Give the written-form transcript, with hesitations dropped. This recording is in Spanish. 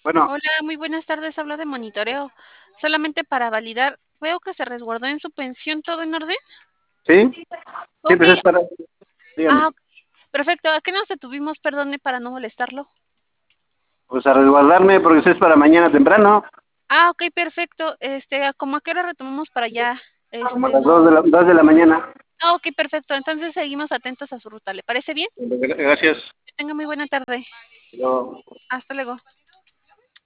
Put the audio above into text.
Bueno, Hola, muy buenas tardes. Habla de monitoreo. Solamente para validar, veo que se resguardó en su pensión. ¿Todo en orden? sí, sí, Ok. pues es para, Ah, dígame, perfecto. ¿A qué nos detuvimos? Perdone para no molestarlo. pues a resguardarme porque eso es para mañana temprano, Ok, perfecto. ¿Cómo a qué hora retomamos para allá? como a las No. 2 de la mañana. Ok, perfecto. Entonces seguimos atentos a su ruta. ¿Le parece bien? Gracias. Que tenga muy buena tarde. Yo- Hasta luego.